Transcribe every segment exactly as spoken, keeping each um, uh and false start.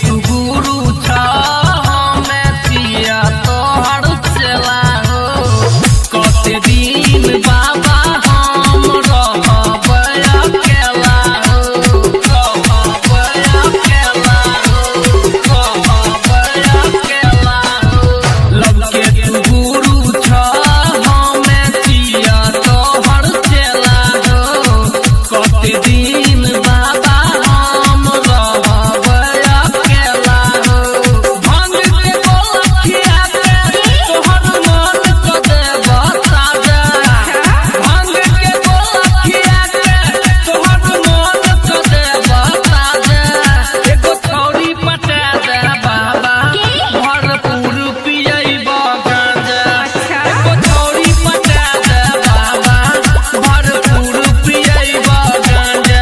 तू गुरु छ हमें पिया तोहर चला हो कते दिन बाबा हम रहबै अकेला हो रहबै अकेला हो रहबै अकेला हो लग के तू गुरु छ हमें पिया तोहर चला हो कते दिन बाबा हम रहबै अकेला हो भांग के गोलखिया पे तोहर मन क देबा साजा भांग के गोलखिया पे तोहर मन क देबा साजा एगो छौरी पटा दे बाबा भरपूर पियैबा गांजा एगो छौरी पटा दे बाबा भरपूर पियैबा गांजा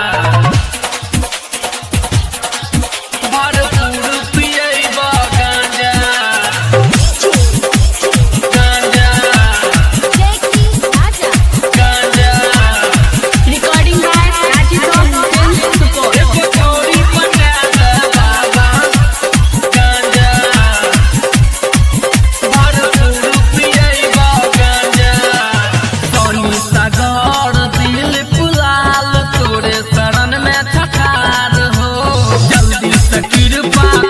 भरपूर पियैबा गांजा गांजा गांजा Recording by Rajithon Films Support. एगो छौरी पटा दे बाबा गांजा भरपूर पियैबा गांजा सोनी सागर दिल पुलाल तोरे शरण में ठठार हो जल्दी से कृपा